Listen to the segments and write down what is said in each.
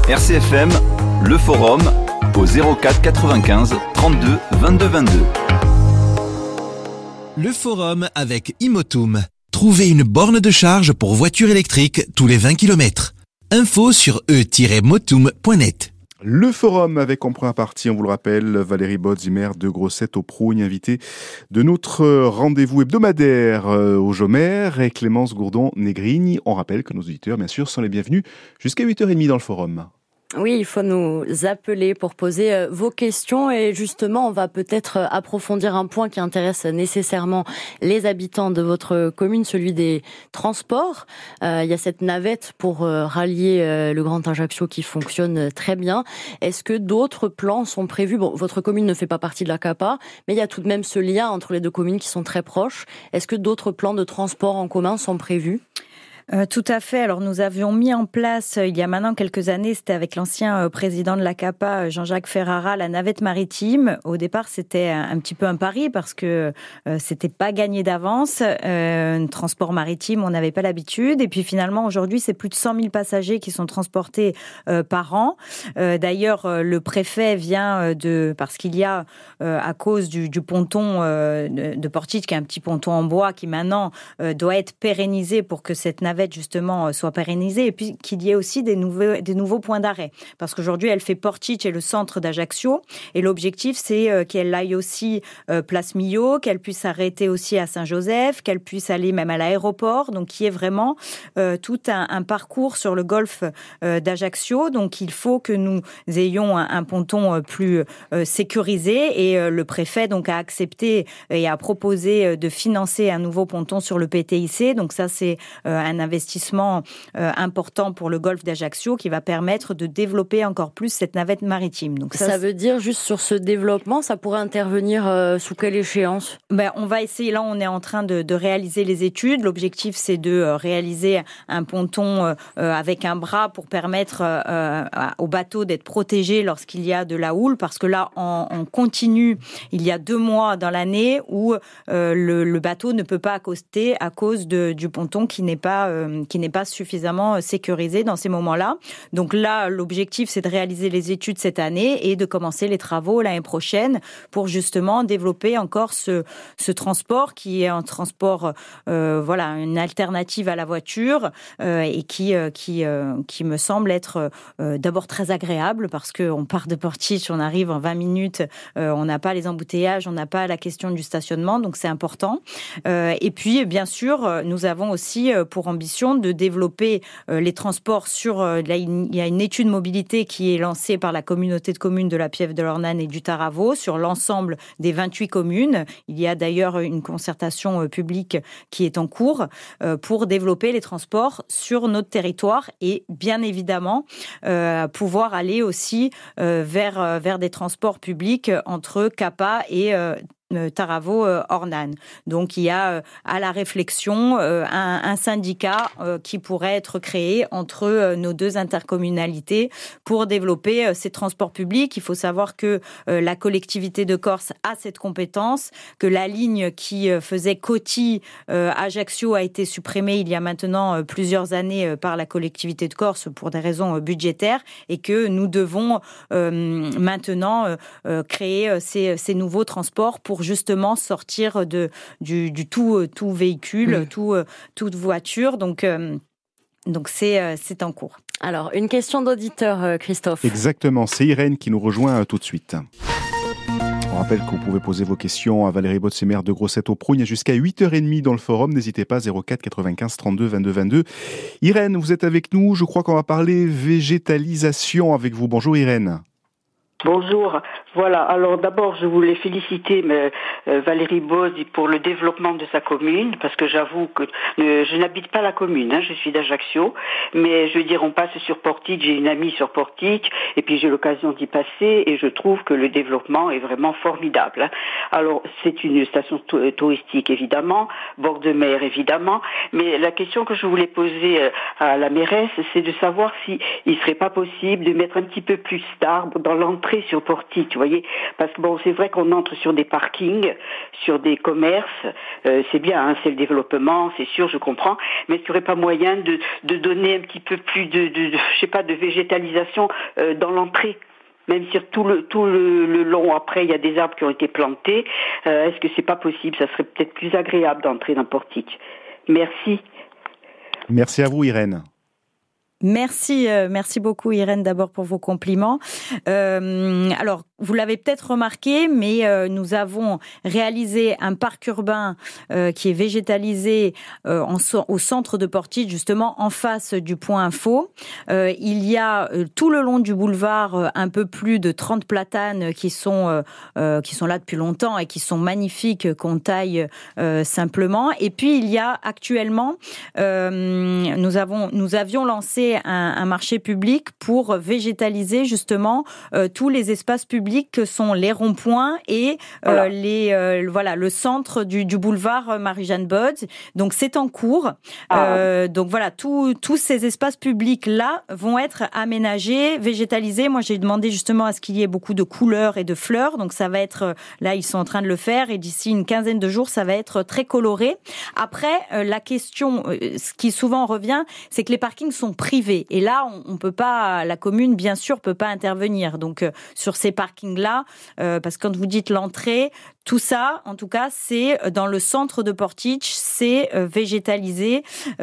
RCFM, le forum au 04 95 32 22 22. Le forum avec Imotum. Trouvez une borne de charge pour voiture électrique tous les 20 km. Info sur e-motum.net. Le forum avec en première partie, on vous le rappelle, Valérie Botz, maire de Grosseto Prougne, invitée de notre rendez-vous hebdomadaire au Jomer, et Clémence Gourdon-Negrigne. On rappelle que nos auditeurs, bien sûr, sont les bienvenus jusqu'à 8h30 dans le forum. Oui, il faut nous appeler pour poser vos questions et justement, on va peut-être approfondir un point qui intéresse nécessairement les habitants de votre commune, celui des transports. Il y a cette navette pour rallier le Grand Ajaccio qui fonctionne très bien. Est-ce que d'autres plans sont prévus ? Bon, votre commune ne fait pas partie de la CAPA, mais il y a tout de même ce lien entre les deux communes qui sont très proches. Est-ce que d'autres plans de transport en commun sont prévus ? Tout à fait. Alors nous avions mis en place il y a maintenant quelques années, c'était avec l'ancien président de la CAPA, Jean-Jacques Ferrara, la navette maritime. Au départ, c'était un petit peu un pari parce que c'était pas gagné d'avance. Transport maritime, on n'avait pas l'habitude. Et puis finalement, aujourd'hui, c'est plus de 100 000 passagers qui sont transportés par an. D'ailleurs, le préfet vient parce qu'il y a à cause du ponton de Portici, qui est un petit ponton en bois qui maintenant doit être pérennisé pour que cette navette justement soit pérennisée et puis qu'il y ait aussi des nouveaux points d'arrêt. Parce qu'aujourd'hui, elle fait Portici et le centre d'Ajaccio et l'objectif, c'est qu'elle aille aussi Place Millau, qu'elle puisse s'arrêter aussi à Saint-Joseph, qu'elle puisse aller même à l'aéroport, donc qu'il y ait vraiment tout un parcours sur le golfe d'Ajaccio. Donc il faut que nous ayons un ponton plus sécurisé et le préfet donc a accepté et a proposé de financer un nouveau ponton sur le PTIC. Donc ça, c'est un investissement important pour le golfe d'Ajaccio qui va permettre de développer encore plus cette navette maritime. Donc ça veut dire juste sur ce développement, ça pourrait intervenir sous quelle échéance ? On va essayer, là on est en train de réaliser les études. L'objectif c'est de réaliser un ponton avec un bras pour permettre aux bateaux d'être protégés lorsqu'il y a de la houle, parce que là en continu, il y a 2 mois dans l'année où le bateau ne peut pas accoster à cause du ponton qui n'est pas suffisamment sécurisé dans ces moments-là. Donc là, l'objectif, c'est de réaliser les études cette année et de commencer les travaux l'année prochaine pour justement développer encore ce transport qui est un transport, une alternative à la voiture et qui me semble être d'abord très agréable parce qu'on part de Portici, on arrive en 20 minutes, on n'a pas les embouteillages, on n'a pas la question du stationnement, donc c'est important. Et puis, bien sûr, nous avons aussi pour ambition de développer les transports il y a une étude mobilité qui est lancée par la communauté de communes de la Piève de l'Ornane et du Taravo sur l'ensemble des 28 communes. Il y a d'ailleurs une concertation publique qui est en cours pour développer les transports sur notre territoire et bien évidemment pouvoir aller aussi vers des transports publics entre CAPA et Taravo-Ornane. Donc il y a à la réflexion un syndicat qui pourrait être créé entre nos deux intercommunalités pour développer ces transports publics. Il faut savoir que la collectivité de Corse a cette compétence, que la ligne qui faisait Coty-Ajaccio a été supprimée il y a maintenant plusieurs années par la collectivité de Corse pour des raisons budgétaires et que nous devons maintenant créer ces nouveaux transports pour justement sortir du tout véhicule, toute voiture. Donc c'est en cours. Alors, une question d'auditeur, Christophe. Exactement, c'est Irène qui nous rejoint tout de suite. On rappelle que vous pouvez poser vos questions à Valérie Botz, maire de Grosseto Prougne, jusqu'à 8h30 dans le forum. N'hésitez pas, 04 95 32 22 22. Irène, vous êtes avec nous. Je crois qu'on va parler végétalisation avec vous. Bonjour Irène. Bonjour. Voilà. Alors d'abord, je voulais féliciter Valérie Botz pour le développement de sa commune, parce que j'avoue que je n'habite pas la commune, je suis d'Ajaccio, mais je veux dire, on passe sur Portici, j'ai une amie sur Portici, et puis j'ai l'occasion d'y passer, et je trouve que le développement est vraiment formidable. Alors, c'est une station touristique, évidemment, bord de mer, évidemment, mais la question que je voulais poser à la mairesse, c'est de savoir s'il ne serait pas possible de mettre un petit peu plus d'arbres dans l'entrée sur Portici, voyez, parce que bon, c'est vrai qu'on entre sur des parkings, sur des commerces, c'est bien, hein, c'est le développement, c'est sûr, je comprends, mais est-ce qu'il n'y aurait pas moyen de donner un petit peu plus de végétalisation dans l'entrée? Même si tout le long après il y a des arbres qui ont été plantés, est-ce que c'est pas possible? Ça serait peut-être plus agréable d'entrer dans Portich. Merci. Merci à vous, Irène. Merci beaucoup Irène d'abord pour vos compliments. Alors vous l'avez peut-être remarqué, mais nous avons réalisé un parc urbain qui est végétalisé au centre de Portich, justement en face du point info. Il y a tout le long du boulevard un peu plus de 30 platanes qui sont là depuis longtemps et qui sont magnifiques, qu'on taille simplement. Et puis il y a actuellement, nous avions lancé un marché public pour végétaliser justement tous les espaces publics que sont les ronds-points et le centre du boulevard Marie-Jeanne Bod. Donc c'est en cours. Donc voilà, tous ces espaces publics là vont être aménagés, végétalisés. Moi j'ai demandé justement à ce qu'il y ait beaucoup de couleurs et de fleurs. Donc ça va être là, ils sont en train de le faire et d'ici une quinzaine de jours ça va être très coloré. Après la question, ce qui souvent revient, c'est que les parkings sont privés. Et là, on peut pas, la commune, bien sûr, peut pas intervenir. Donc, sur ces parkings-là, parce que quand vous dites l'entrée, tout ça, en tout cas, c'est dans le centre de Portich, c'est végétalisé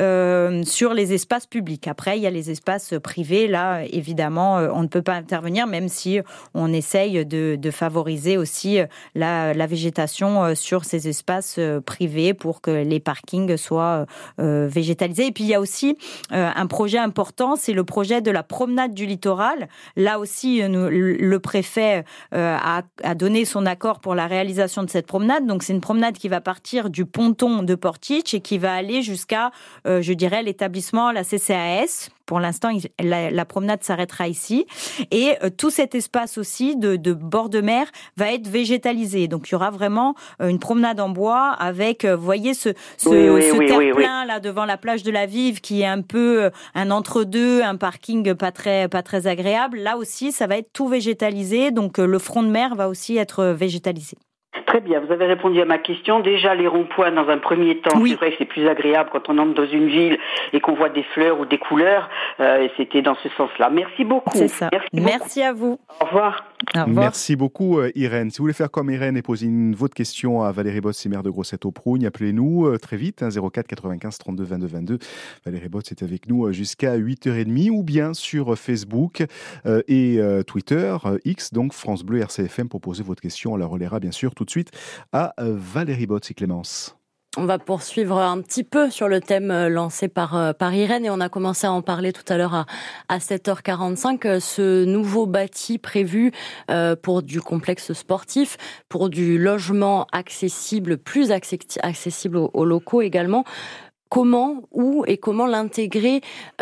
sur les espaces publics. Après, il y a les espaces privés. Là, évidemment, on ne peut pas intervenir, même si on essaye de favoriser aussi la végétation sur ces espaces privés pour que les parkings soient végétalisés. Et puis, il y a aussi un projet important, c'est le projet de la promenade du littoral. Là aussi, le préfet a donné son accord pour la réalisation de cette promenade. Donc, c'est une promenade qui va partir du ponton de Portich et qui va aller jusqu'à, je dirais, l'établissement, la CCAS. Pour l'instant, la promenade s'arrêtera ici. Et tout cet espace aussi de bord de mer va être végétalisé. Donc, il y aura vraiment une promenade en bois avec, vous voyez, ce terre-plein là devant la plage de la Vive qui est un peu un entre-deux, un parking pas très agréable. Là aussi, ça va être tout végétalisé. Donc, le front de mer va aussi être végétalisé. Très bien, vous avez répondu à ma question. Déjà, les ronds-points, dans un premier temps, oui. C'est vrai que c'est plus agréable quand on entre dans une ville et qu'on voit des fleurs ou des couleurs. Et c'était dans ce sens-là. Merci beaucoup. C'est ça. Merci à vous. Au revoir. Au revoir. Merci beaucoup, Irène. Si vous voulez faire comme Irène et poser votre question à Valérie Botz, maire de Grosseto-Prougne, appelez-nous très vite, 04 95 32 22 22. Valérie Botz est avec nous jusqu'à 8h30 ou bien sur Facebook et Twitter, X, donc France Bleu RCFM, pour poser votre question. On la relaiera bien sûr tout de suite à Valérie Botz et Clémence. On va poursuivre un petit peu sur le thème lancé par Irène et on a commencé à en parler tout à l'heure à 7h45. Ce nouveau bâti prévu pour du complexe sportif, pour du logement accessible, plus accessible aux locaux également. Comment, où et comment l'intégrer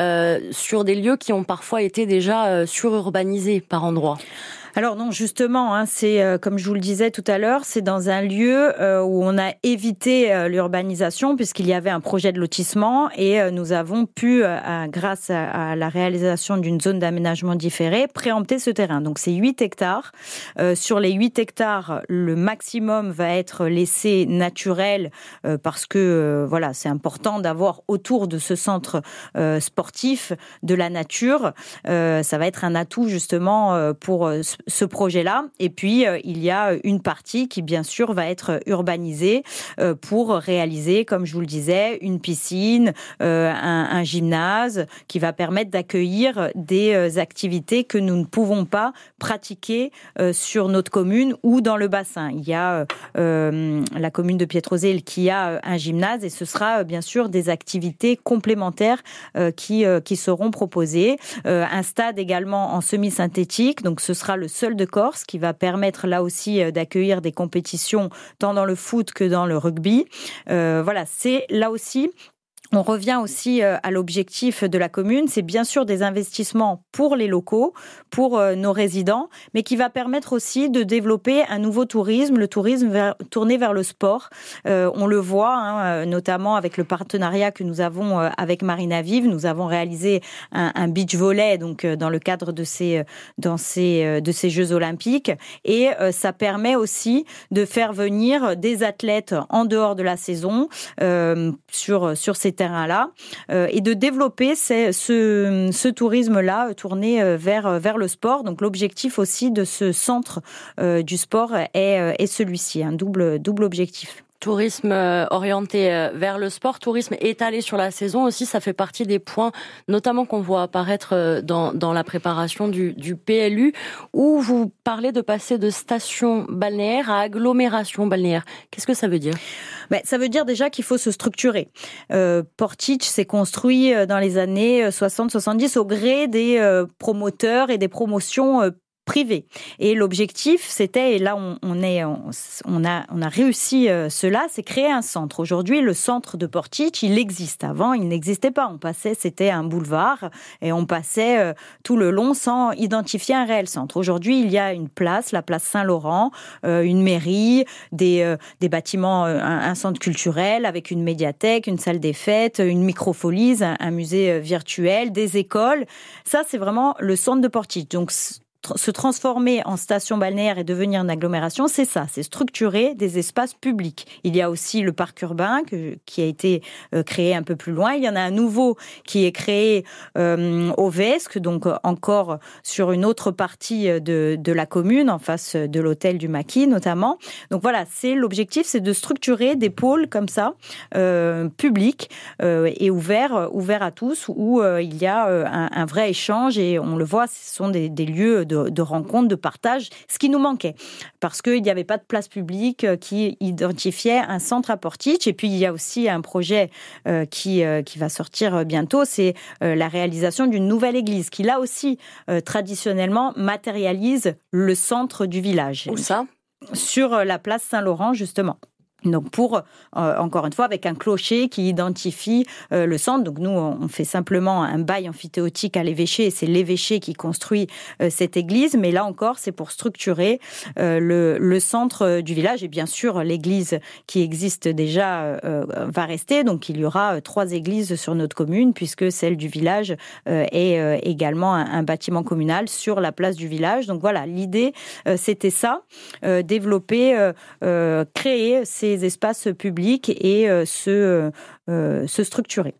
sur des lieux qui ont parfois été déjà sururbanisés par endroits ? Alors non, justement, c'est comme je vous le disais tout à l'heure, c'est dans un lieu où on a évité l'urbanisation puisqu'il y avait un projet de lotissement et nous avons pu, grâce à la réalisation d'une zone d'aménagement différé, préempter ce terrain. Donc c'est 8 hectares. Sur les 8 hectares, le maximum va être laissé naturel parce que voilà, c'est important d'avoir autour de ce centre sportif de la nature. Ça va être un atout justement pour ce projet-là. Et puis, il y a une partie qui, bien sûr, va être urbanisée pour réaliser, comme je vous le disais, une piscine, un gymnase qui va permettre d'accueillir des activités que nous ne pouvons pas pratiquer sur notre commune ou dans le bassin. Il y a la commune de Piétrozelle qui a un gymnase et ce sera, bien sûr, des activités complémentaires qui seront proposées. Un stade également en semi-synthétique, donc ce sera le seul de Corse qui va permettre là aussi d'accueillir des compétitions tant dans le foot que dans le rugby. Voilà, c'est là aussi On revient aussi à l'objectif de la commune, c'est bien sûr des investissements pour les locaux, pour nos résidents, mais qui va permettre aussi de développer un nouveau tourisme, le tourisme tourné vers le sport. On le voit, notamment avec le partenariat que nous avons avec Marina Vive. Nous avons réalisé un beach volley donc dans le cadre de ces Jeux Olympiques, et ça permet aussi de faire venir des athlètes en dehors de la saison sur ces terrain-là, et de développer ce tourisme-là tourné vers le sport. Donc l'objectif aussi de ce centre du sport est celui-ci, un double objectif. Tourisme orienté vers le sport, tourisme étalé sur la saison aussi, ça fait partie des points notamment qu'on voit apparaître dans la préparation du PLU, où vous parlez de passer de station balnéaire à agglomération balnéaire. Qu'est-ce que ça veut dire ? Ça veut dire déjà qu'il faut se structurer. Portić s'est construit dans les années 60-70 au gré des promoteurs et des promotions privé. Et l'objectif, c'était, et là on a réussi cela, c'est créer un centre. Aujourd'hui, le centre de Portić, il existe. Avant, il n'existait pas. C'était un boulevard et on passait tout le long sans identifier un réel centre. Aujourd'hui, il y a une place, la place Saint-Laurent, une mairie, des bâtiments, un centre culturel avec une médiathèque, une salle des fêtes, une microfolise, un musée virtuel, des écoles. Ça, c'est vraiment le centre de Portić. Donc, se transformer en station balnéaire et devenir une agglomération, c'est ça, c'est structurer des espaces publics. Il y a aussi le parc urbain qui a été créé un peu plus loin. Il y en a un nouveau qui est créé au Vesque, donc encore sur une autre partie de la commune, en face de l'hôtel du Maquis notamment. Donc voilà, l'objectif, c'est de structurer des pôles comme ça, publics et ouverts à tous, où il y a un vrai échange, et on le voit, ce sont des lieux de rencontres, de partage, ce qui nous manquait. Parce qu'il n'y avait pas de place publique qui identifiait un centre à Portić. Et puis, il y a aussi un projet qui va sortir bientôt, c'est la réalisation d'une nouvelle église qui, là aussi, traditionnellement, matérialise le centre du village. Où ça ? Sur la place Saint-Laurent, justement. Donc encore une fois, avec un clocher qui identifie le centre. Donc nous, on fait simplement un bail amphithéotique à l'évêché, et c'est l'évêché qui construit cette église. Mais là encore, c'est pour structurer le centre du village. Et bien sûr, l'église qui existe déjà va rester. Donc il y aura 3 églises sur notre commune, puisque celle du village est également un bâtiment communal sur la place du village. Donc voilà, l'idée, c'était ça, développer, créer ces espaces publics et se structurer.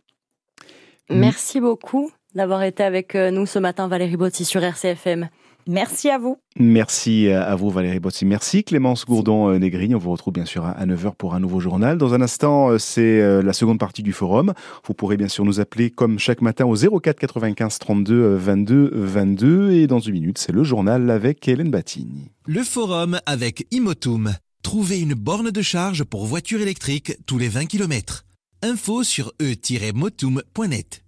Merci beaucoup d'avoir été avec nous ce matin, Valérie Botti, sur RCFM. Merci à vous. Merci à vous, Valérie Botti. Merci, Clémence Gourdon-Negrigne. On vous retrouve bien sûr à 9h pour un nouveau journal. Dans un instant, c'est la seconde partie du forum. Vous pourrez bien sûr nous appeler comme chaque matin au 04 95 32 22 22. Et dans une minute, c'est le journal avec Hélène Batigny. Le forum avec Imotum. Trouvez une borne de charge pour voiture électrique tous les 20 km. Info sur e-motum.net.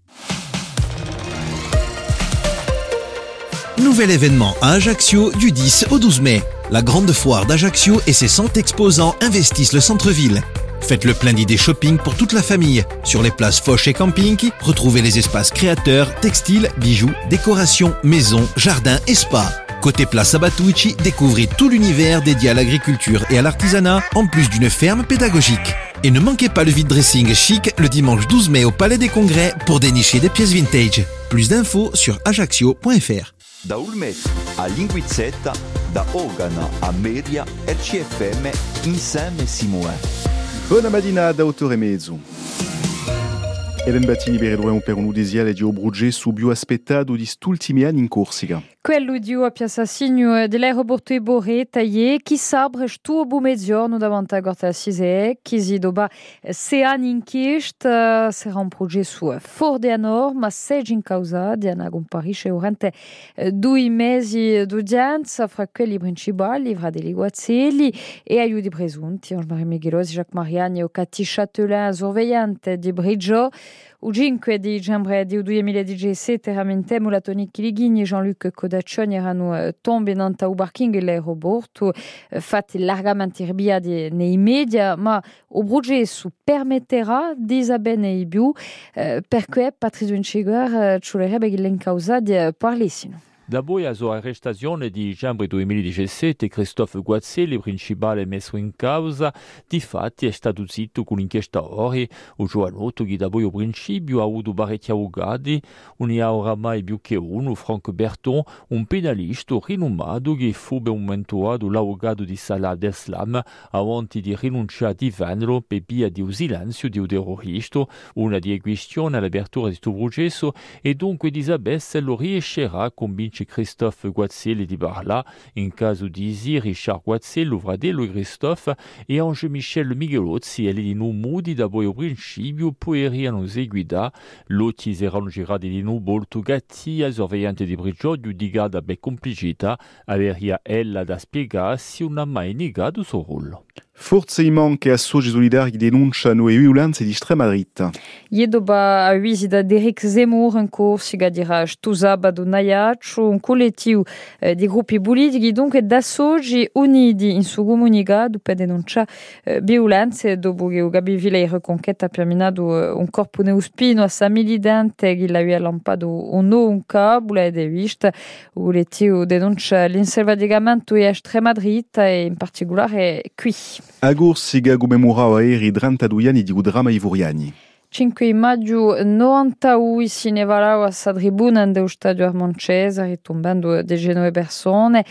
Nouvel événement à Ajaccio du 10 au 12 mai. La grande foire d'Ajaccio et ses 100 exposants investissent le centre-ville. Faites le plein d'idées shopping pour toute la famille. Sur les places Foch et Camping, retrouvez les espaces créateurs, textiles, bijoux, décorations, maisons, jardins et spa. Côté place Abatucci, découvrez tout l'univers dédié à l'agriculture et à l'artisanat, en plus d'une ferme pédagogique. Et ne manquez pas le vide dressing chic le dimanche 12 mai au Palais des Congrès pour dénicher des pièces vintage. Plus d'infos sur ajaccio.fr. Da Ulmet a Linguizzetta, da Ogana a Meria, RCFM, insieme Simone. Buona mattina da 8h30. Hélène Batigny, Beredouin, per un'udesiale di Obrugge subito aspettato di st'ultimi anni in Corsica. Quello di a Piazza Signo dell'aeroporto Boré taillé qui sabre sto bu mezgiorno davanti a Gorta Sise chi si doba 6 anni in chist sarà un progetto su Fordeanor ma sei in causa di una comparisce durante 2 mesi d'udienza fra quelli principali livra degli guazzelli e aiuti presunti Ange-Marie Meghelos, Jacques Mariani o Cathy Châtelain sorvegliante di Brigio il 5 dicembre del 2017 rammentemo la Toni Chilighini e Jean-Luc Codaccioni erano tombi in parking dell'aeroporto, fatti largamente irbiati nei media, ma il processo permetterà di sapere nei più perché Patrizio Inciguer ci vorrebbe che l'incausati parlassino. Dopo la sua arrestazione di dicembre 2017, Christophe Guazzelli, principale messo in causa, di fatti è stato zitto con l'inchiesta ore. Il giovanotto che dopo il principio ha avuto parecchi avvocati, ne ha oramai più che uno, Franck Berton, un penalista rinomato che fu aumentato l'avvocato di Salah Abdeslam avanti di rinunciare di venderlo per via di un silenzio di un terrorista. Una di questioni all'apertura di questo processo e dunque di sapere se lo riuscirà a convincere Christophe Guazzelli di parla. In caso di sì, Richard Guazzelli, fratello Christophe, e anche Michel Michelozzi, e di non modi da poi al principio, poteriano seguire. Lotti saranno girati di nuovo molto gatti, a sorvegliante di prigione giudicata per complicità, averia ella da spiegare se non ha mai negato il suo ruolo. Forse manca associati solidari che denunciano le violenze di estrema dritta. Doba a visita di Eric Zemmour in Corsica dirà sto sabato Naiaccio, un collettivo di gruppi politici dunque da oggi uniti in suo comunicato per denunciare violenze dopo che Gabi Villei conquista ha terminato un corpo neuspino a San Militante che l'aveva lampato un nuovo cabula ed è visto il collettivo denuncia l'inselvaticamento di estrema dritta e in particolare qui. A Corsica commemorava ieri 32 anni di un dramma ivoriani. 5 maggio 91 si ne valava a tribuna dello stadio Armand Cesar ritombando decine di persone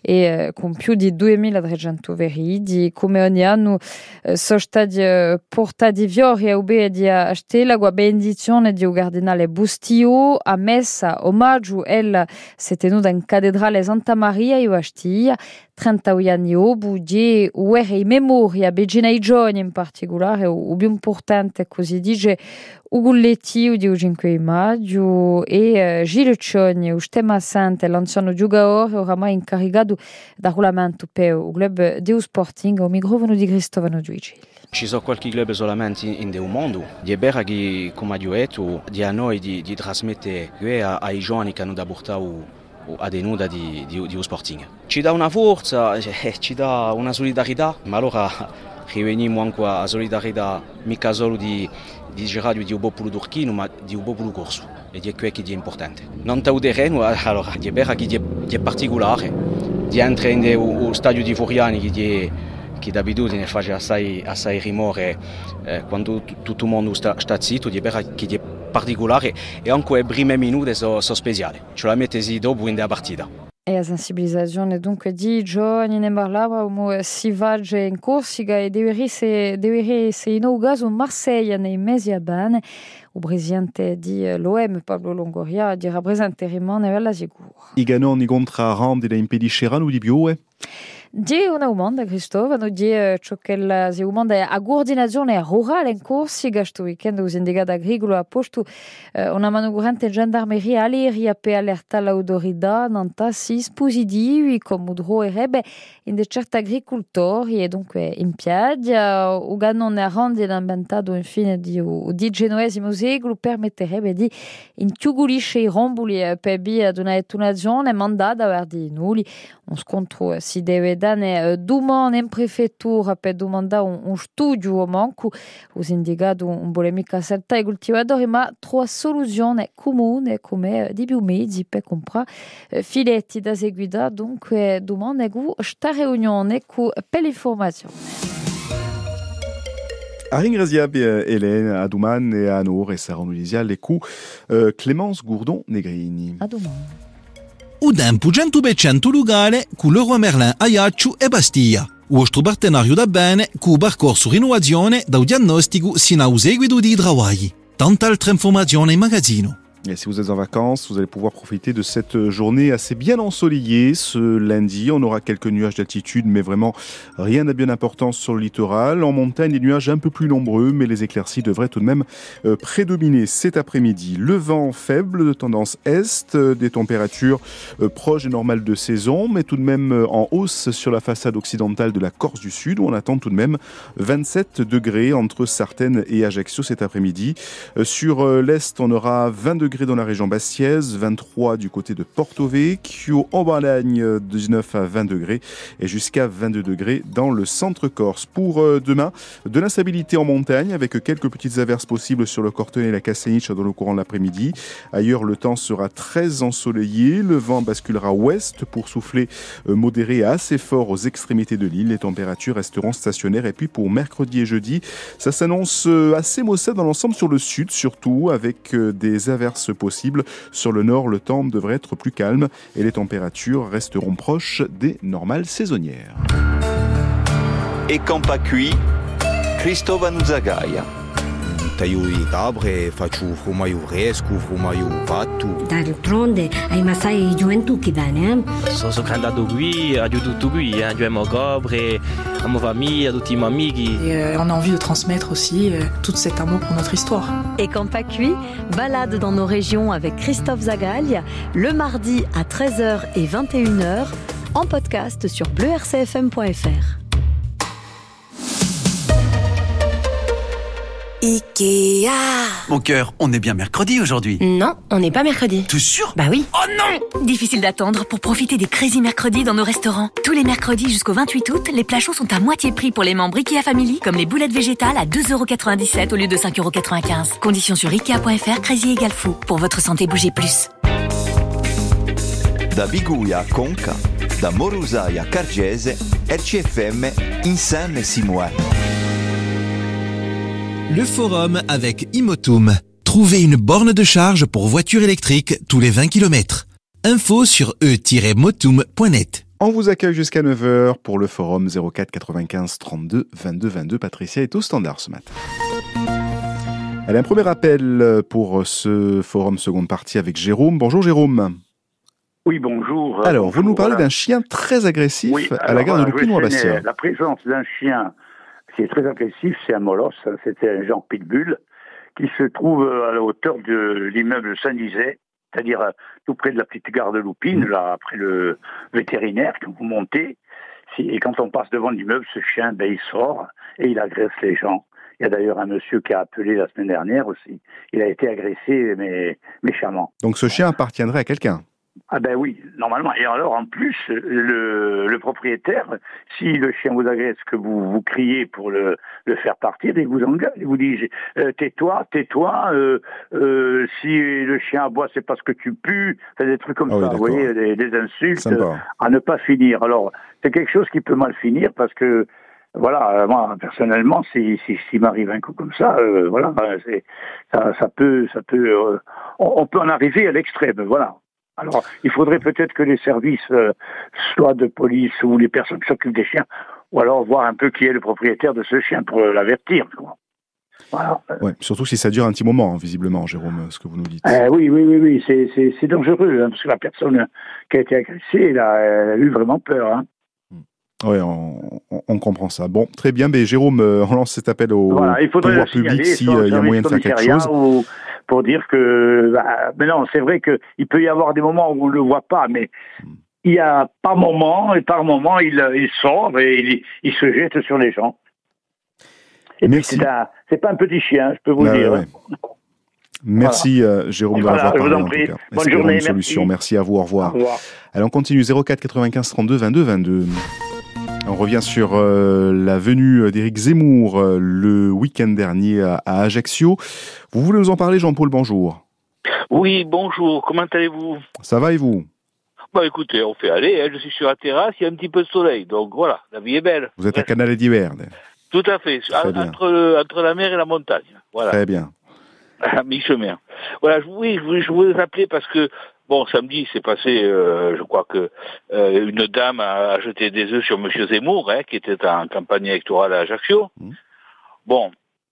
e con più di 2300 feriti. Come ogni anno sono stati portati fiori a ubedi a stella con la benedizione di un cardinale Bustillo. A messa omaggio ella si è tenuta in cattedrale Santa Maria in Bastiglia. 30 anni dopo, di uere in memoria, begina i giovani in particolare, o più importante, così dice, il collettivo di 5 maggio e Gilles Ciogni, il stemma assente, l'anziano giocatore, oramai incaricato da regolamento per il club di Sporting, o microfono di Cristovano Giuicilli. Ci sono qualche club solamente in del mondo, di è vero che, come ha detto, di a noi di trasmettere ai giovani che hanno da portare a denuda di Sporting. Ci dà una forza, ci dà una solidarietà, ma allora riveniamo anche a solidarietà mica solo di girare di un popolo turchino, ma di un popolo corso, e di quello che è importante. Non è un terreno, allora, di è vero che è particolare, di entrare in stadio di Furiani che d'abitudine fa assai rumore quando tutto il mondo sta zitto, di è vero che è particolare e anche le prime minute sono speciali, ce la mettesi dopo in la partita. E la sensibilizzazione dunque di giovani ne parlava come si va in Corsica e deve essere in un caso Marsiglia nei mesi a bene. Il presidente di l'OM, Pablo Longoria, di rappresentare rimane alla sicura. I canoni contro Ramdi la impedisceranno di più? Di una domanda, Cristovano, di ciò che la domanda a coordinazione rurale in Corsica, questo weekend il sindacato agricolo ha posto una mano curante in gendarmeria aerea per allertare l'autorità non si dispositivi come dovrebbe in certi agricoltori e dunque in piazza. Il canone a Randi inventato infine di XIX secolo permetterebbe di inchiugolisce i romboli per via di una detonazione mandata verso i nulli. Un scontro si deve dare domani in prefettura per domandare un studio a manco. Il sindacato non vuole mica saltare i coltivatori, ma trova soluzione comune come di più mezzi per comprare filetti da seguire. Dunque domani questa riunione per l'informazione. A ringraziare Elena, a domani e a noi e saranno iniziali con Clémence Gourdon-Negrini. A domani. O tempo 100% locale con Leroy Merlin, Ajaccio e Bastiglia. Il vostro partenario da bene con il percorso rinnovazione dal diagnostico sino al seguito di lavori. Tanta altra informazione in magazzino. Et si vous êtes en vacances, vous allez pouvoir profiter de cette journée assez bien ensoleillée ce lundi. On aura quelques nuages d'altitude, mais vraiment rien n'a bien d'importance sur le littoral. En montagne, des nuages un peu plus nombreux, mais les éclaircies devraient tout de même prédominer cet après-midi. Le vent faible de tendance est, des températures proches et normales de saison, mais tout de même en hausse sur la façade occidentale de la Corse du Sud, où on attend tout de même 27 degrés entre Sartène et Ajaccio cet après-midi. Sur l'est, on aura 20 degrés dans la région bastiaise, 23 du côté de Porto Vecchio, en Bretagne, 19 à 20 degrés et jusqu'à 22 degrés dans le centre corse. Pour demain, de l'instabilité en montagne avec quelques petites averses possibles sur le Cortone et la Casseniche dans le courant de l'après-midi. Ailleurs, le temps sera très ensoleillé, le vent basculera ouest pour souffler modéré à assez fort aux extrémités de l'île. Les températures resteront stationnaires et puis pour mercredi et jeudi, ça s'annonce assez maussade dans l'ensemble sur le sud, surtout avec des averses possibles. Sur le nord, le temps devrait être plus calme et les températures resteront proches des normales saisonnières. E campa qui, Cristova Nuzagaia. Taglio i capre, faccio frumaio fresco, frumaio fatto. D'altronde ai masai gioventù che bene, Sono andato qui, ho tutto qui, abbiamo capre, abbiamo famiglia, tutti i miei amici. Et on a envie de transmettre aussi tout cet amour pour notre histoire. Et Campa Cuit, balade dans nos régions avec Christophe Zagaglia, le mardi à 13h et 21h, en podcast sur bleurcfm.fr. Ikea. Mon cœur, on est bien mercredi aujourd'hui. Non, on n'est pas mercredi. Tout sûr? Bah oui. Oh non! Difficile d'attendre pour profiter des Crazy Mercredis dans nos restaurants. Tous les mercredis jusqu'au 28 août, les plats chauds sont à moitié prix pour les membres Ikea Family, comme les boulettes végétales à 2,97 € au lieu de 5,95 €. Conditions sur Ikea.fr, Crazy égale fou. Pour votre santé, bougez plus. Da Biguia a Conca, da Morusai a Cargese, RCFM, insieme si muore. Le forum avec Imotum. Trouvez une borne de charge pour voiture électrique tous les 20 km. Info sur e-motum.net. On vous accueille jusqu'à 9h pour le forum 04 95 32 22 22. Patricia est au standard ce matin. Elle a un premier appel pour ce forum seconde partie avec Jérôme. Bonjour Jérôme. Oui, bonjour. Alors, vous nous parlez d'un chien très agressif à la gare de Loupine-Bastia. La présence d'un chien qui est très agressif, c'est un molosse, c'était un genre pitbull, qui se trouve à la hauteur de l'immeuble Saint-Dizier, c'est-à-dire tout près de la petite gare de Loupine, là, après le vétérinaire, quand vous montez. Et quand on passe devant l'immeuble, ce chien, il sort et il agresse les gens. Il y a d'ailleurs un monsieur qui a appelé la semaine dernière aussi. Il a été agressé, mais méchamment. Donc ce chien appartiendrait à quelqu'un? Ah ben oui, normalement. Et alors, en plus, le propriétaire, si le chien vous agresse, que vous criez pour le faire partir, il vous engueule. Il vous dit tais-toi. Si le chien aboie, c'est parce que tu pues. Des trucs comme ça. Vous voyez, des insultes à ne pas finir. Alors, c'est quelque chose qui peut mal finir parce que, voilà, moi, personnellement, s'il m'arrive un coup comme ça, voilà, ça peut, on peut en arriver à l'extrême, voilà. Alors, il faudrait peut-être que les services, soit de police ou les personnes qui s'occupent des chiens, ou alors voir un peu qui est le propriétaire de ce chien pour l'avertir. Voilà. Ouais, surtout si ça dure un petit moment, visiblement, Jérôme, ce que vous nous dites. Oui, c'est dangereux, parce que la personne qui a été agressée, elle a eu vraiment peur. Hein. Oui, on comprend ça. Bon, très bien, mais Jérôme, on lance cet appel au pouvoir public s'il y a moyen de faire quelque chose. Pour dire que, mais non, c'est vrai qu'il peut y avoir des moments où on ne le voit pas, mais il y a par moment, il sort et il se jette sur les gens. Et puis c'est pas un petit chien, je peux vous dire. Ouais. Merci Jérôme de l'avoir parlé en tout cas. Bonne journée, une solution. Merci à vous, au revoir. Allez, on continue, 04 95 32 22 22. On revient sur la venue d'Éric Zemmour le week-end dernier à Ajaccio. Vous voulez nous en parler, Jean-Paul? Bonjour. Oui, bonjour. Comment allez-vous? Ça va et vous? Écoutez, on fait aller. Je suis sur la terrasse, il y a un petit peu de soleil. Donc voilà, la vie est belle. Vous êtes à Canal d'hiver? Tout à fait, entre la mer et la montagne. Voilà. Très bien. À mi-chemin. Voilà, je voulais appeler parce que samedi, c'est passé, je crois que une dame a jeté des œufs sur M. Zemmour, qui était en campagne électorale à Ajaccio. Bon,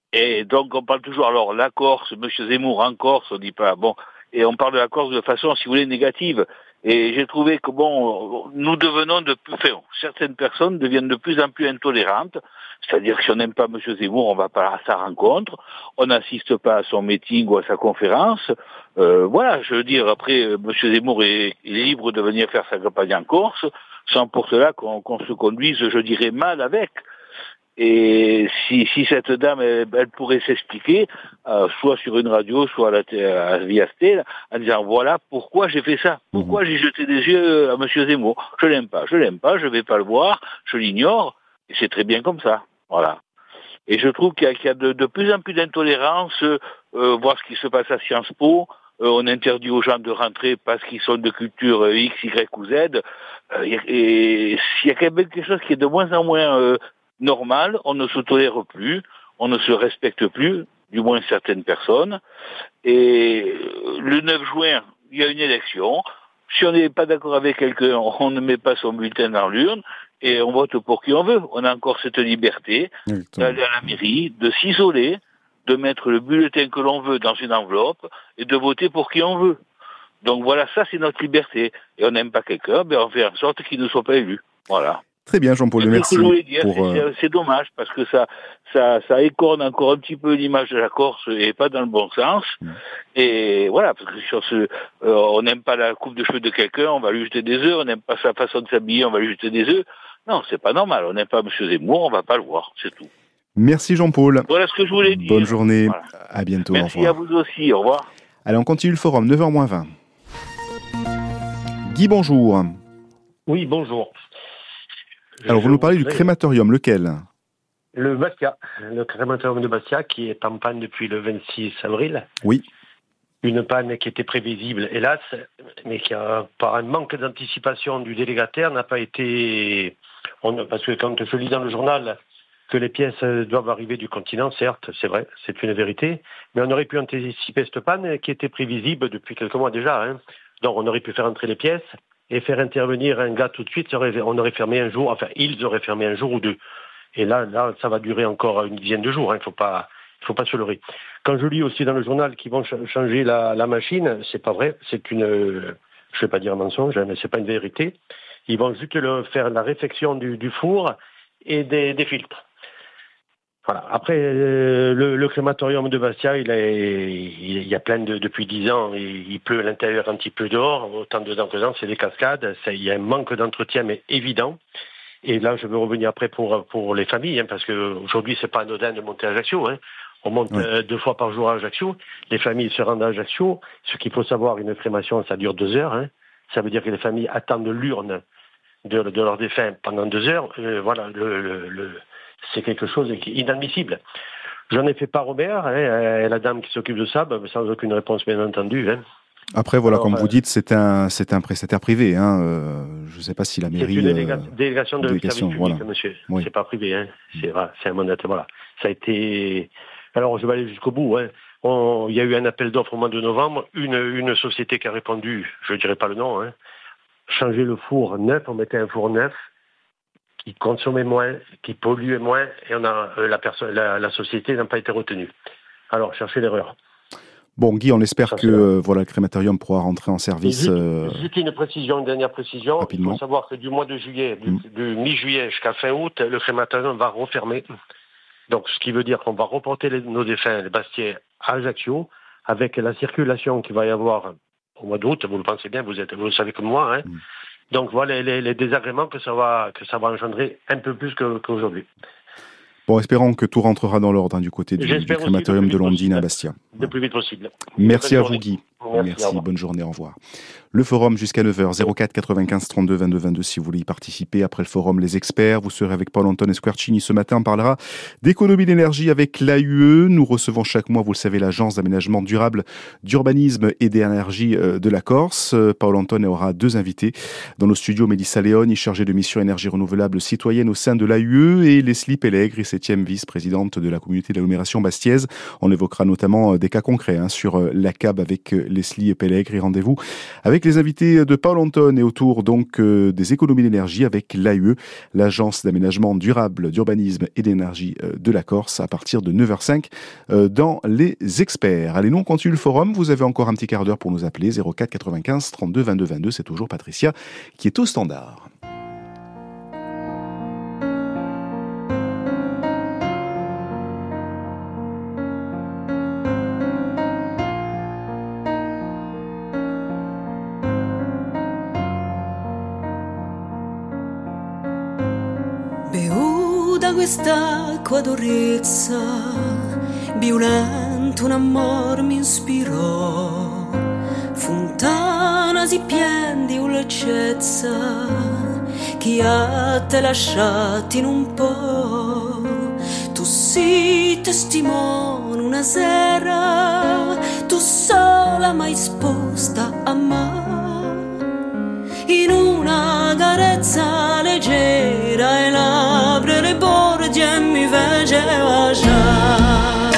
Et donc on parle toujours, alors la Corse, Monsieur Zemmour en Corse, on dit pas, bon, et on parle de la Corse de façon, si vous voulez, négative. Et j'ai trouvé que nous devenons certaines personnes deviennent de plus en plus intolérantes. C'est-à-dire que si on n'aime pas M. Zemmour, on va pas à sa rencontre, on n'assiste pas à son meeting ou à sa conférence. Voilà, je veux dire, après, M. Zemmour est libre de venir faire sa campagne en Corse, sans pour cela qu'on se conduise, je dirais, mal avec. Et si cette dame, elle pourrait s'expliquer, soit sur une radio, soit à via Stella, en disant voilà pourquoi j'ai fait ça, pourquoi j'ai jeté des yeux à Monsieur Zemmour. Je l'aime pas, je vais pas le voir, je l'ignore, et c'est très bien comme ça. Voilà. Et je trouve qu'il y a de plus en plus d'intolérance, voir ce qui se passe à Sciences Po. On interdit aux gens de rentrer parce qu'ils sont de culture X, Y ou Z. Et il y a quand même quelque chose qui est de moins en moins normal, on ne se tolère plus, on ne se respecte plus, du moins certaines personnes. Et le 9 juin, il y a une élection. Si on n'est pas d'accord avec quelqu'un, on ne met pas son bulletin dans l'urne et on vote pour qui on veut. On a encore cette liberté d'aller à la mairie, de s'isoler, de mettre le bulletin que l'on veut dans une enveloppe et de voter pour qui on veut. Donc voilà, ça c'est notre liberté. Et on n'aime pas quelqu'un, on fait en sorte qu'il ne soit pas élu. Voilà. Très bien, Jean-Paul, merci. C'est dommage parce que ça écorne encore un petit peu l'image de la Corse et pas dans le bon sens. Et voilà, parce que on n'aime pas la coupe de cheveux de quelqu'un, on va lui jeter des œufs, on n'aime pas sa façon de s'habiller, on va lui jeter des œufs. Non, c'est pas normal, on n'aime pas M. Zemmour, on va pas le voir, c'est tout. Merci Jean-Paul. Voilà ce que je voulais dire. Bonne journée, voilà. À bientôt. Merci à vous aussi, au revoir. Allez, on continue le forum, 9h-20. Guy, bonjour. Oui, bonjour. Alors, vous nous parlez du crématorium, lequel ? Le Bastia, le crématorium de Bastia, qui est en panne depuis le 26 avril. Oui. Une panne qui était prévisible, hélas, mais qui, par un manque d'anticipation du délégataire, n'a pas été... Parce que quand je lis dans le journal que les pièces doivent arriver du continent, certes, c'est vrai, c'est une vérité, mais on aurait pu anticiper cette panne qui était prévisible depuis quelques mois déjà. Donc, on aurait pu faire entrer les pièces et faire intervenir un gars tout de suite, on aurait fermé un jour, enfin, ils auraient fermé un jour ou deux. Et là, ça va durer encore une dizaine de jours, il faut pas se leurrer. Quand je lis aussi dans le journal qu'ils vont changer la machine, c'est pas vrai, c'est je vais pas dire un mensonge, mais c'est pas une vérité. Ils vont juste faire la réfection du four et des filtres. Voilà. Après, le crématorium de Bastia, il y a plein depuis 10 ans, il pleut à l'intérieur quand il pleut dehors, autant de temps présent, c'est des cascades, il y a un manque d'entretien, mais évident. Et là, je veux revenir après pour les familles, parce qu'aujourd'hui, c'est pas anodin de monter à Ajaccio. On monte 2 fois par jour à Ajaccio. Les familles se rendent à Ajaccio. Ce qu'il faut savoir, une crémation, ça dure 2 heures. Ça veut dire que les familles attendent l'urne de leur défunt pendant 2 heures. Voilà, c'est quelque chose d'inadmissible. J'en ai fait part au maire, la dame qui s'occupe de ça, sans aucune réponse bien entendu. Après, voilà, comme vous dites, c'est un prestataire privé. Je ne sais pas si la mairie... C'est une délégation de service public, voilà. Monsieur. Oui. C'est pas privé. C'est un mandataire. Voilà. Ça a été... Alors, je vais aller jusqu'au bout. Il y a eu un appel d'offres au mois de novembre. Une société qui a répondu, je ne dirai pas le nom, changer le four neuf, on mettait un four neuf qui consommait moins, qui polluait moins, et la société n'a pas été retenue. Alors, cherchez l'erreur. Bon, Guy, on espère que le crématorium pourra rentrer en service. Juste une dernière précision. Rapidement. Il faut savoir que du mois de juillet, du mi-juillet jusqu'à fin août, le crématorium va refermer. Donc, ce qui veut dire qu'on va reporter nos défunts, les Bastiais, à Ajaccio, avec la circulation qu'il va y avoir au mois d'août. Vous le pensez bien, vous le savez comme moi. Donc, voilà les désagréments que ça va engendrer un peu plus qu'aujourd'hui. Bon, espérons que tout rentrera dans l'ordre du côté du crématorium de Londines à Bastia. Le plus vite possible. Merci à vous, Guy. Merci, bonne journée, au revoir. Le forum jusqu'à 9h, 04 95 32 22 22 si vous voulez y participer. Après le forum, les experts, vous serez avec Paul-Antoine Esquarcini. Ce matin, on parlera d'économie d'énergie avec l'AUE. Nous recevons chaque mois, vous le savez, l'Agence d'aménagement durable, d'urbanisme et d'énergie de la Corse. Paul-Antoine aura 2 invités dans nos studios. Mélissa Léon, chargée de mission énergie renouvelable citoyenne au sein de l'AUE, et Leslie Pellegre, 7e vice-présidente de la communauté d'agglomération bastiaise. On évoquera notamment des cas concrets sur la CAB avec Leslie Pellegri. Rendez-vous avec les invités de Paul Anton et autour donc des économies d'énergie avec l'AUE, l'Agence d'aménagement durable, d'urbanisme et d'énergie de la Corse, à partir de 9h05 dans Les Experts. Allez, nous on continue le forum. Vous avez encore un petit quart d'heure pour nous appeler. 04 95 32 22 22. C'est toujours Patricia qui est au standard. Da quest'acqua dolcezza violento un amor mi ispirò, fontana si piena di dolcezza che ha te lasciati in un po'. Tu sei testimone una sera, tu sola mai sposta a me in una carezza leggera e labbra le bordi e mi fece baciare.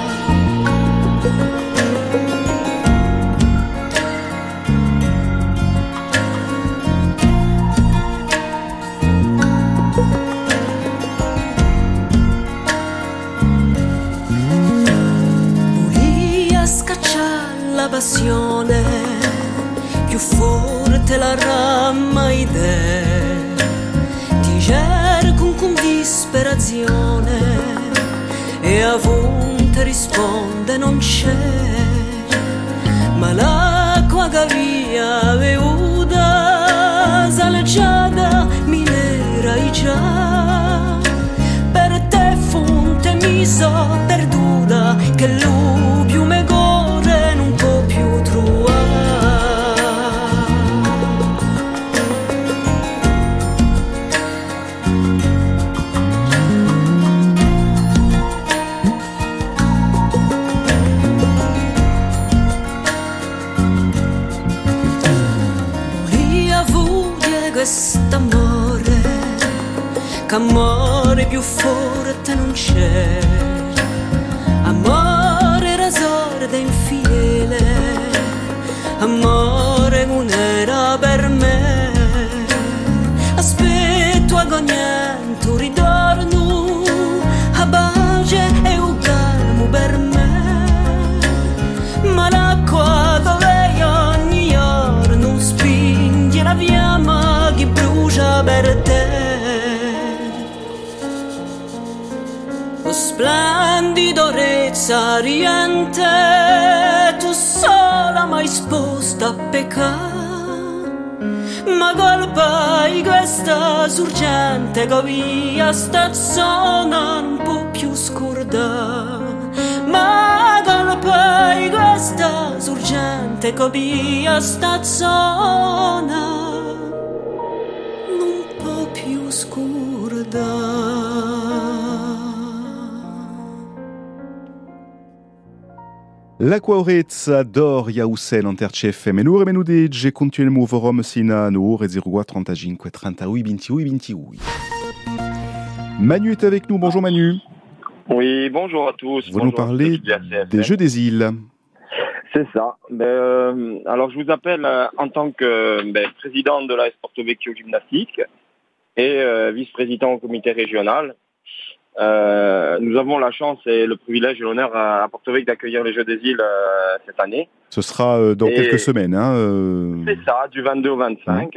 Volia scacciare la passione più forte la ramma idea, ti cerco con disperazione e a volte risponde non c'è, ma l'acqua che via bevuta saleggiata minera già, per te fonte mi so perduta che lui più me corre non può più trovare. Quest'amore, che amore più forte non c'è, amore rasorte infidele, amore non era per me, aspetto agognento ritorno, a pace e un calmo per me, ma l'acqua dove ogni giorno spinge la fiamma che brucia per te. O splendido rezza riente, tu sola mai sposta a peccare, ma colpa di questa sorgente che via sta zona non può più scordare, ma colpa di questa sorgente che via sta zona più scurda. L'acqua orezza d'or Yausen en TRCFM. Nous remenu de je continuem au forum sina no 35 38 28 28. Manu est avec nous. Bonjour Manu. Oui, bonjour à tous. Vous nous parlez des Jeux des îles. C'est ça. Alors je vous appelle en tant que président de la Porto Vecchio Gymnastique et vice-président au comité régional. Nous avons la chance et le privilège et l'honneur à Porto Vecchio d'accueillir les Jeux des îles cette année. Ce sera dans quelques semaines. C'est ça, du 22 au 25.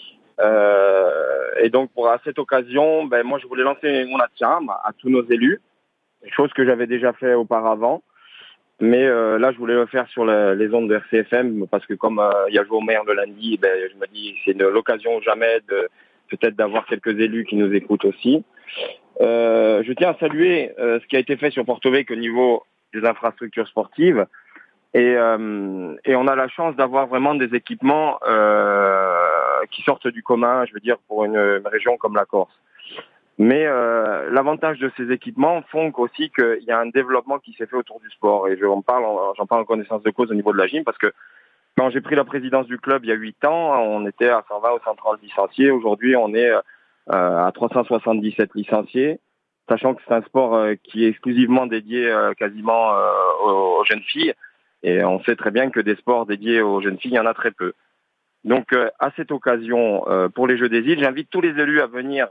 Et donc pour cette occasion, moi je voulais lancer mon appel à tous nos élus, chose que j'avais déjà fait auparavant. Mais là, je voulais le faire sur les ondes de RCFM parce que comme il y a joué au maire de lundi, je me dis c'est l'occasion ou jamais peut-être d'avoir quelques élus qui nous écoutent aussi. Je tiens à saluer ce qui a été fait sur Porto Vecchio au niveau des infrastructures sportives et on a la chance d'avoir vraiment des équipements qui sortent du commun, je veux dire, pour une région comme la Corse. Mais l'avantage de ces équipements font aussi qu'il y a un développement qui s'est fait autour du sport. Et j'en parle en connaissance de cause au niveau de la gym, parce que quand j'ai pris la présidence du club il y a 8 ans, on était à 120 ou 130 licenciés. Aujourd'hui, on est à 377 licenciés, sachant que c'est un sport qui est exclusivement dédié quasiment aux jeunes filles. Et on sait très bien que des sports dédiés aux jeunes filles, il y en a très peu. Donc, à cette occasion, pour les Jeux des îles, j'invite tous les élus à venir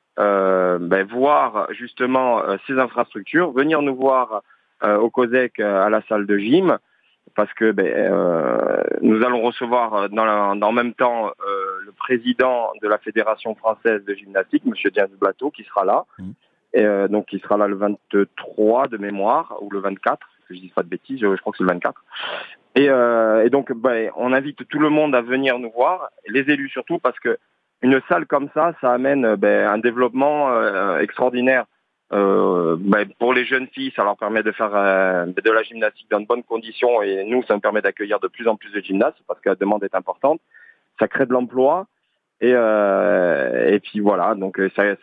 voir justement ces infrastructures, venir nous voir au COSEC à la salle de gym, parce que nous allons recevoir en même temps le président de la Fédération française de gymnastique, M. James Blateau, qui sera là. Et, donc, il sera là le 23 de mémoire, ou le 24, que je ne dis pas de bêtises, je crois que c'est le 24. Et donc, on invite tout le monde à venir nous voir, les élus surtout, parce que une salle comme ça amène un développement extraordinaire. Pour les jeunes filles, ça leur permet de faire de la gymnastique dans de bonnes conditions, et nous, ça nous permet d'accueillir de plus en plus de gymnastes, parce que la demande est importante. Ça crée de l'emploi, et puis voilà. Donc c'est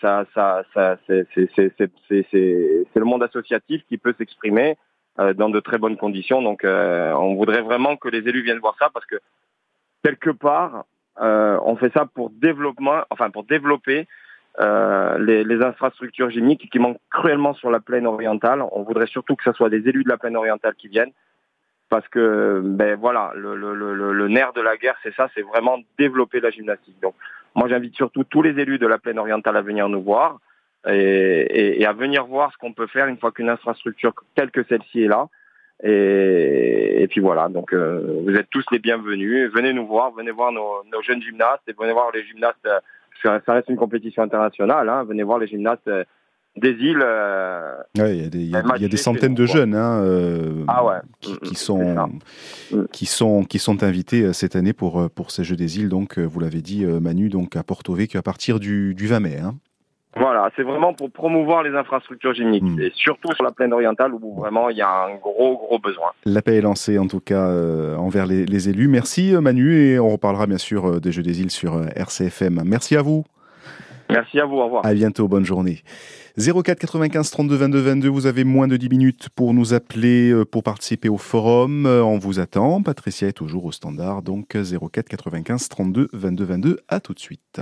le monde associatif qui peut s'exprimer dans de très bonnes conditions. Donc on voudrait vraiment que les élus viennent voir ça, parce que quelque part on fait ça pour développer les infrastructures gymniques qui manquent cruellement sur la plaine orientale. On voudrait surtout que ce soit des élus de la plaine orientale qui viennent, parce que le nerf de la guerre, c'est ça, c'est vraiment développer la gymnastique. Donc moi, j'invite surtout tous les élus de la plaine orientale à venir nous voir et à venir voir ce qu'on peut faire une fois qu'une infrastructure telle que celle-ci est là. Et puis voilà, donc vous êtes tous les bienvenus. Venez nous voir, venez voir nos jeunes gymnastes, et venez voir les gymnastes, parce que ça reste une compétition internationale, hein. Venez voir les gymnastes des îles. Il y a des centaines de jeunes qui sont invités cette année pour ces Jeux des îles. Donc, vous l'avez dit, Manu, donc à Porto Vecchio à partir du 20 mai. Hein. Voilà, c'est vraiment pour promouvoir les infrastructures gymniques, et surtout sur la plaine orientale où vraiment il y a un gros besoin. L'appel est lancé en tout cas envers les élus. Merci Manu, et on reparlera bien sûr des Jeux des îles sur RCFM. Merci à vous. Merci à vous, au revoir. À bientôt, bonne journée. 04 95 32 22 22, vous avez moins de 10 minutes pour nous appeler, pour participer au forum. On vous attend. Patricia est toujours au standard, donc 04 95 32 22 22. À tout de suite.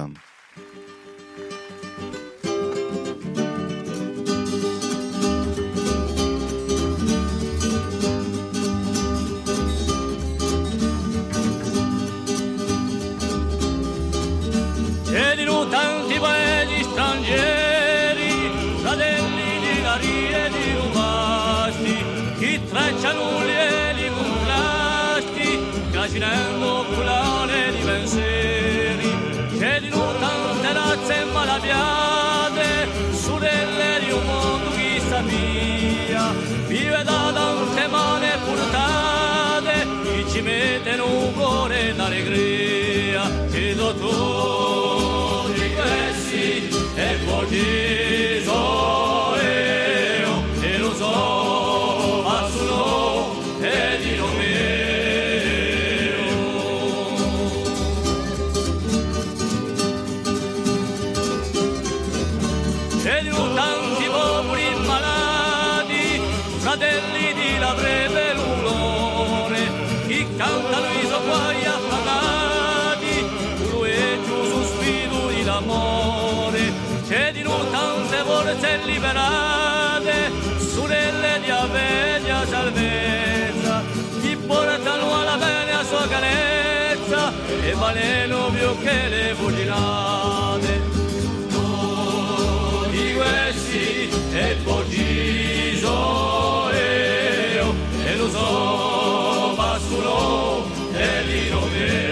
Tanti paesi stranieri, fratelli di Cari e di Rubasti, chi tracciano lieli contrasti, cacinando culare di pensieri, che di non tante razze malapiate, sorelle di un mondo chi sapia, vive da tante mani portate, chi ci mette in un cuore d'allegria, che dottor e poi so io e lo so, ma sono e di non e di tanti popoli malati, fratelli di la breve l'ulore, chi cantano i suoi guai affamati, lui è giù su spirito di l'amore. C'è di noi tante forze liberate, sorelle di aveglia salvezza, chi portano alla bene a sua carezza e valeno più che le fucilate. Di questi e poi so io e lo so, ma solo e di nome.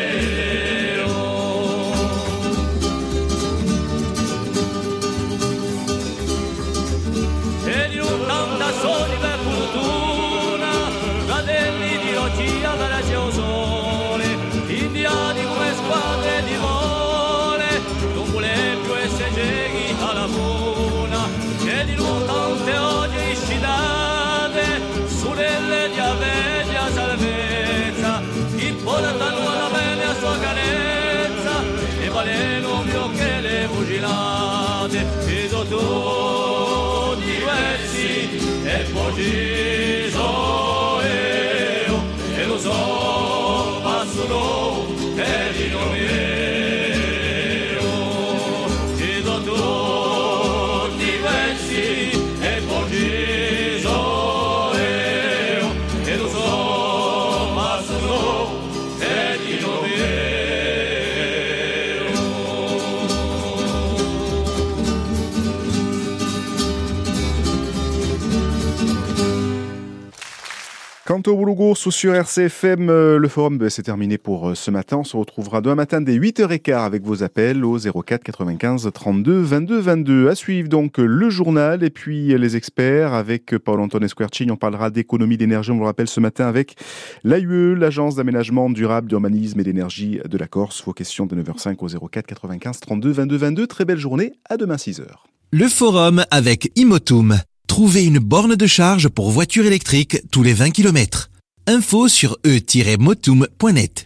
Soli per fortuna, fratelli di oggi avere il sole, indiani come squadre di vole, non vuole più essere ciechi alla buona, c'è di noi tante oggi scitate, sorelle di aveglia salvezza, chi portano alla bene a sua carezza, e valeno più che le fucilate, e dottor di questi e poi so io e lo so, ma sono e di non io e do tutti questi e poi so io e lo so. Quant au Boulogos sur RCFM, le forum c'est terminé pour ce matin. On se retrouvera demain matin dès 8h15 avec vos appels au 04 95 32 22 22. À suivre donc le journal et puis les experts avec Paolo Antonio Squarcini. On parlera d'économie d'énergie, on vous le rappelle ce matin avec l'AUE, l'Agence d'aménagement durable, d'urbanisme et d'énergie de la Corse. Vos questions de 9h05 au 04 95 32 22 22. Très belle journée, à demain 6h. Le forum avec Imotum. Trouvez une borne de charge pour voiture électrique tous les 20 km. Info sur e-motum.net.